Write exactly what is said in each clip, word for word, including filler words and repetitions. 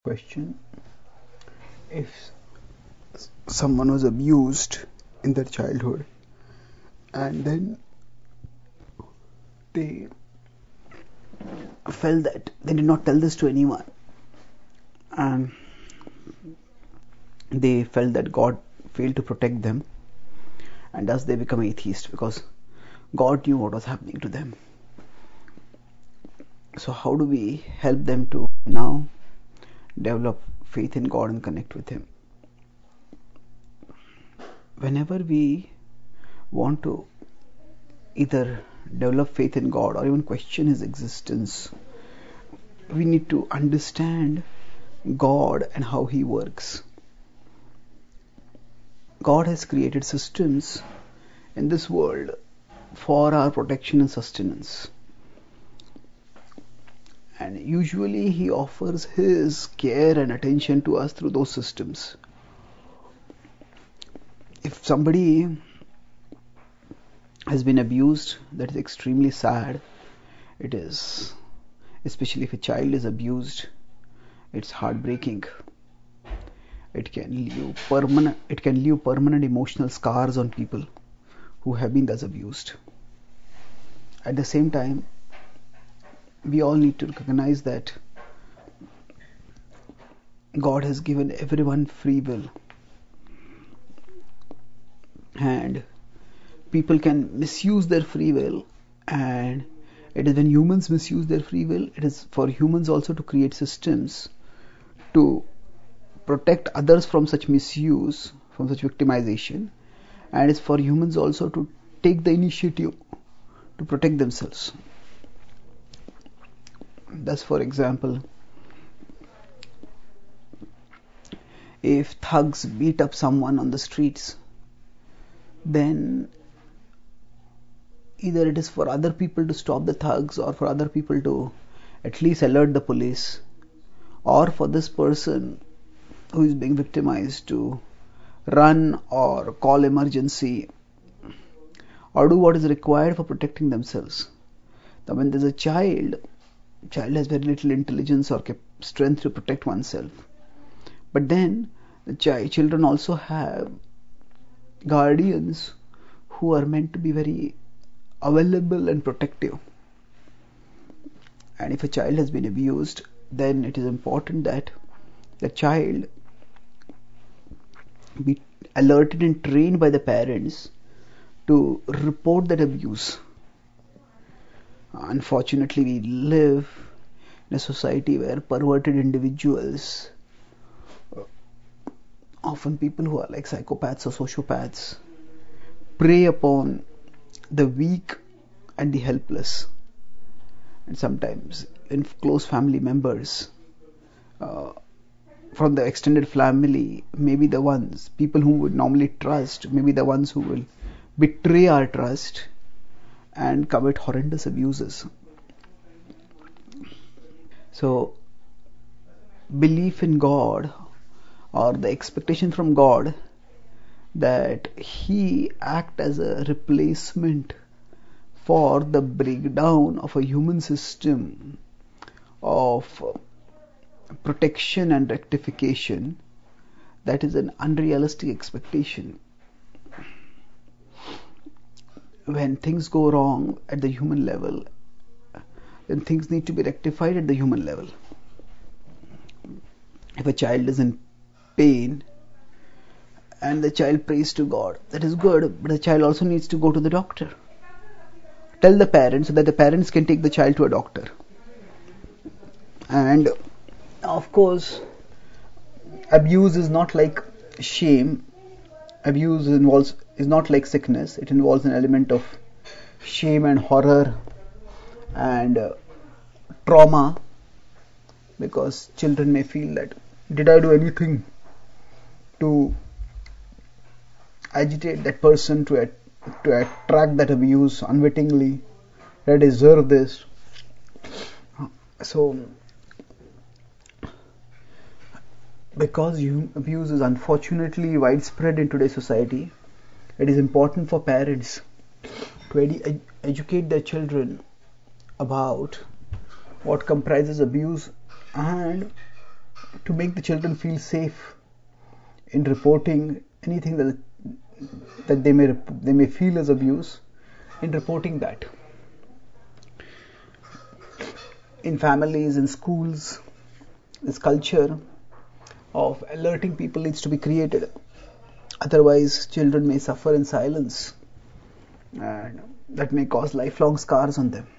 Question: if someone was abused in their childhood and then they felt that they did not tell this to anyone, and they felt that God failed to protect them, and thus they become atheist because God knew what was happening to them. So how do we help them to now develop faith in God and connect with Him? Whenever we want to either develop faith in God or even question His existence, we need to understand God and how He works. God has created systems in this world for our protection and sustenance. And usually He offers His care and attention to us through those systems. If somebody has been abused, that is extremely sad. It is, especially if a child is abused, it's heartbreaking. It can leave permanent, it can leave permanent emotional scars on people who have been thus abused. At the same time, we all need to recognize that God has given everyone free will, and people can misuse their free will, and it is when humans misuse their free will, it is for humans also to create systems to protect others from such misuse, from such victimization, and it's for humans also to take the initiative to protect themselves. Thus, for example, if thugs beat up someone on the streets, then either it is for other people to stop the thugs, or for other people to at least alert the police, or for this person who is being victimized to run or call emergency or do what is required for protecting themselves. Now, when there's a child, child has very little intelligence or strength to protect oneself. But then the child, children also have guardians who are meant to be very available and protective. And if a child has been abused, then it is important that the child be alerted and trained by the parents to report that abuse. Unfortunately, we live in a society where perverted individuals, often people who are like psychopaths or sociopaths, prey upon the weak and the helpless, and sometimes in close family members, uh, from the extended family, maybe the ones, people who would normally trust, maybe the ones who will betray our trust and commit horrendous abuses. So, belief in God, or the expectation from God that He act as a replacement for the breakdown of a human system of protection and rectification, that is an unrealistic expectation. When things go wrong at the human level, then things need to be rectified at the human level. If a child is in pain and the child prays to God, that is good, but the child also needs to go to the doctor. Tell the parents so that the parents can take the child to a doctor. And of course, abuse is not like shame. Abuse involves is not like sickness. It involves an element of shame and horror and uh, trauma, because children may feel that, did I do anything to agitate that person to to attract that abuse unwittingly? Did I deserve this? So, because abuse is unfortunately widespread in today's society, it is important for parents to edu- educate their children about what comprises abuse and to make the children feel safe in reporting anything that that they may they may feel as abuse, in reporting that. In families, in schools, this culture of alerting people needs to be created. Otherwise, children may suffer in silence, and that may cause lifelong scars on them.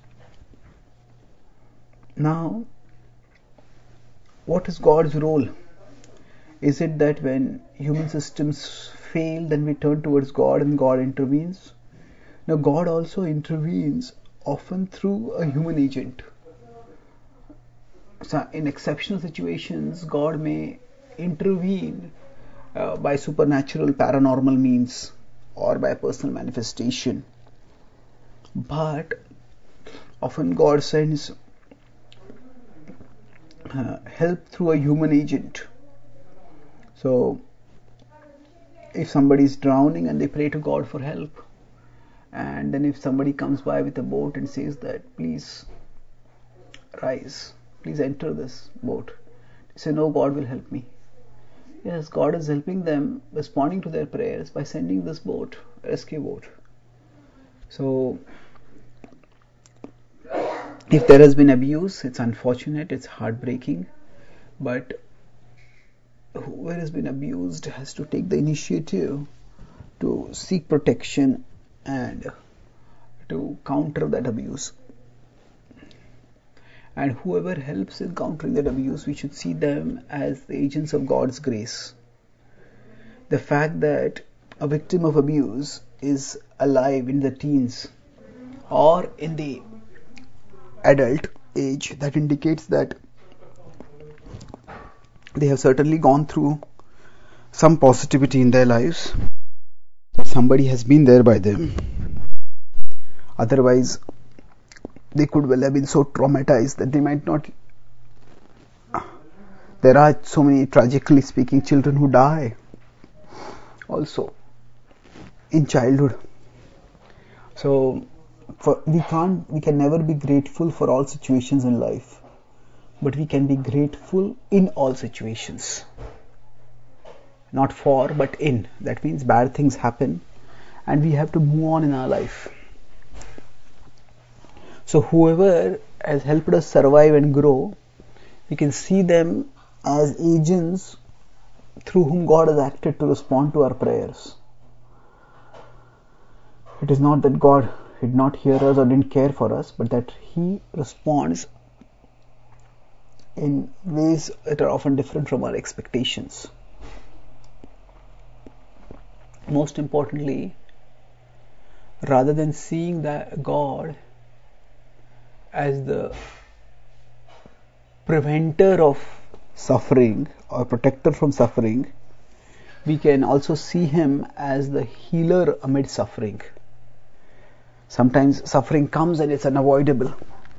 Now, what is God's role? Is it that when human systems fail, then we turn towards God and God intervenes? Now, God also intervenes often through a human agent. So in exceptional situations, God may intervene uh, by supernatural, paranormal means or by personal manifestation. But often God sends uh, help through a human agent. So if somebody is drowning and they pray to God for help, and then if somebody comes by with a boat and says that, please rise, please enter this boat, they say, no, God will help me. Yes, God is helping them, responding to their prayers by sending this boat, rescue boat. So if there has been abuse, it's unfortunate, it's heartbreaking, but whoever has been abused has to take the initiative to seek protection and to counter that abuse. And whoever helps in countering that abuse, we should see them as the agents of God's grace. The fact that a victim of abuse is alive in the teens or in the adult age, that indicates that they have certainly gone through some positivity in their lives, that somebody has been there by them. Otherwise, they could well have been so traumatized that they might not. There are so many, tragically speaking, children who die also in childhood. So for, we can't, we can never be grateful for all situations in life, but we can be grateful in all situations. Not for, but in. That means bad things happen and we have to move on in our life. So whoever has helped us survive and grow, we can see them as agents through whom God has acted to respond to our prayers. It is not that God did not hear us or didn't care for us, but that He responds in ways that are often different from our expectations. Most importantly, rather than seeing that God as the preventer of suffering or protector from suffering, we can also see Him as the healer amid suffering. Sometimes suffering comes and it's unavoidable.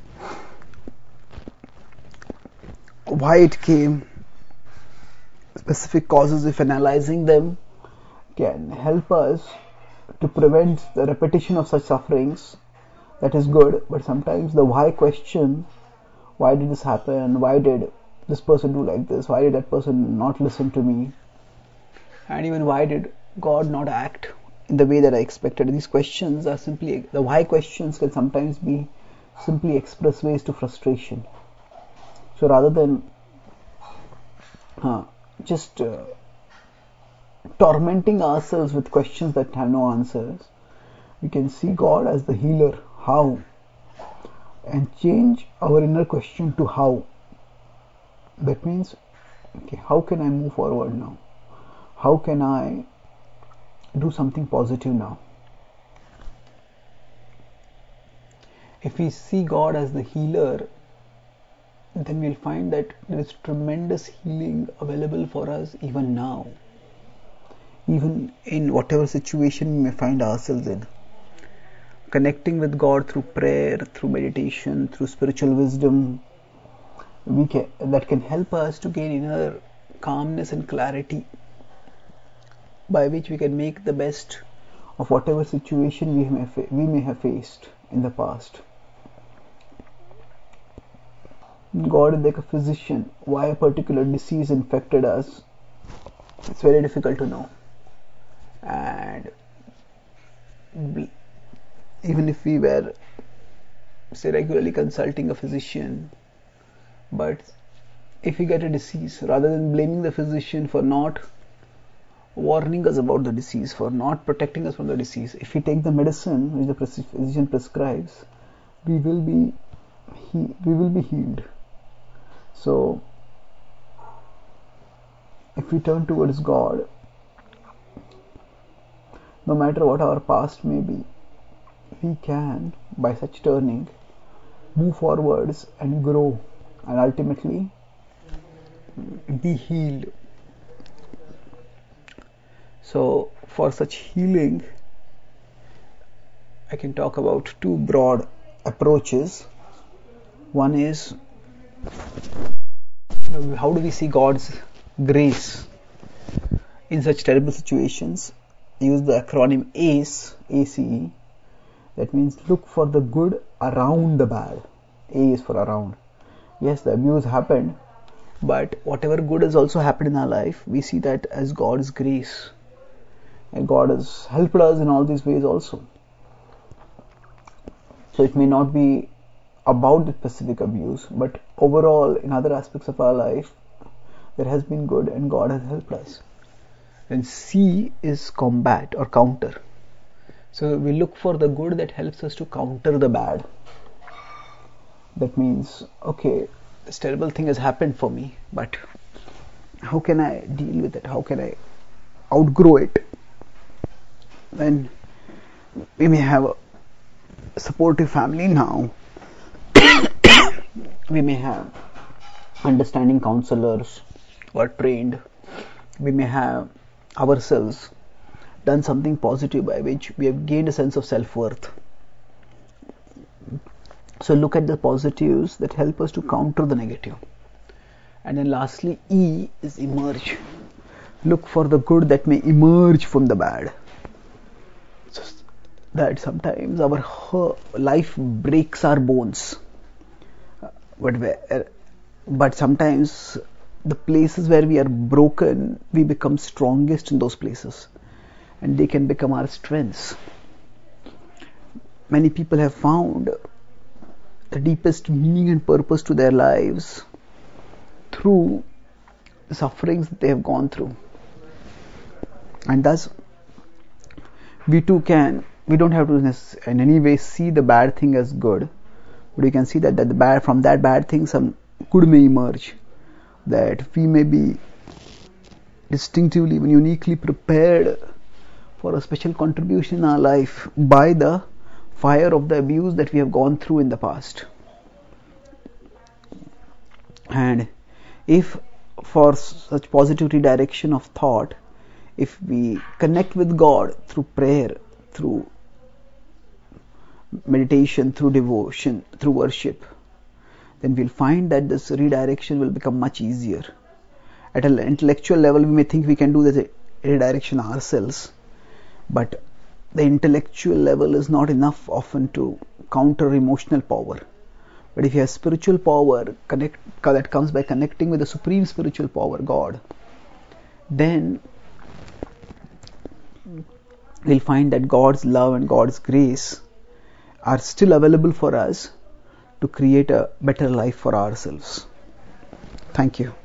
Why it came, specific causes, if analyzing them, can help us to prevent the repetition of such sufferings. That is good, but sometimes the why question, why did this happen, why did this person do like this, why did that person not listen to me, and even why did God not act in the way that I expected. These questions are simply, the why questions can sometimes be simply expressways to frustration. So rather than uh, just uh, tormenting ourselves with questions that have no answers, we can see God as the healer. How? And change our inner question to how. That means, okay, how can I move forward now? How can I do something positive now? If we see God as the healer, then we'll find that there is tremendous healing available for us even now, even in whatever situation we may find ourselves in. Connecting with God through prayer, through meditation, through spiritual wisdom, we can, that can help us to gain inner calmness and clarity, by which we can make the best of whatever situation we may, we may have faced in the past. God is like a physician. Why a particular disease infected us, it's very difficult to know. And even if we were, say, regularly consulting a physician, but if we get a disease, rather than blaming the physician for not warning us about the disease, for not protecting us from the disease, if we take the medicine which the physician prescribes, we will be he, we will be healed. So if we turn towards God, no matter what our past may be, we can, by such turning, move forwards and grow, and ultimately be healed. So for such healing, I can talk about two broad approaches. One is, how do we see God's grace in such terrible situations? I use the acronym ACE, A C E. That means look for the good around the bad. A is for around. Yes, the abuse happened, but whatever good has also happened in our life, we see that as God's grace. And God has helped us in all these ways also. So it may not be about the specific abuse, but overall in other aspects of our life, there has been good and God has helped us. And C is combat or counter. So we look for the good that helps us to counter the bad. That means, okay, this terrible thing has happened for me, but how can I deal with it? How can I outgrow it? When we may have a supportive family now, we may have understanding counselors who are trained, we may have ourselves done something positive by which we have gained a sense of self-worth. So look at the positives that help us to counter the negative. And then lastly, E is emerge. Look for the good that may emerge from the bad. So that sometimes our life breaks our bones, but where, but sometimes the places where we are broken, we become strongest in those places, and they can become our strengths. Many people have found the deepest meaning and purpose to their lives through the sufferings that they have gone through, and thus we too can. We don't have to in any way see the bad thing as good, but we can see that, that the bad from that bad thing some good may emerge. That we may be distinctively and uniquely prepared for a special contribution in our life by the fire of the abuse that we have gone through in the past. And if for such positive redirection of thought, if we connect with God through prayer, through meditation, through devotion, through worship, then we'll find that this redirection will become much easier. At an intellectual level, we may think we can do this redirection ourselves, but the intellectual level is not enough often to counter emotional power. But if you have spiritual power connect, that comes by connecting with the supreme spiritual power, God, then we'll find that God's love and God's grace are still available for us to create a better life for ourselves. Thank you.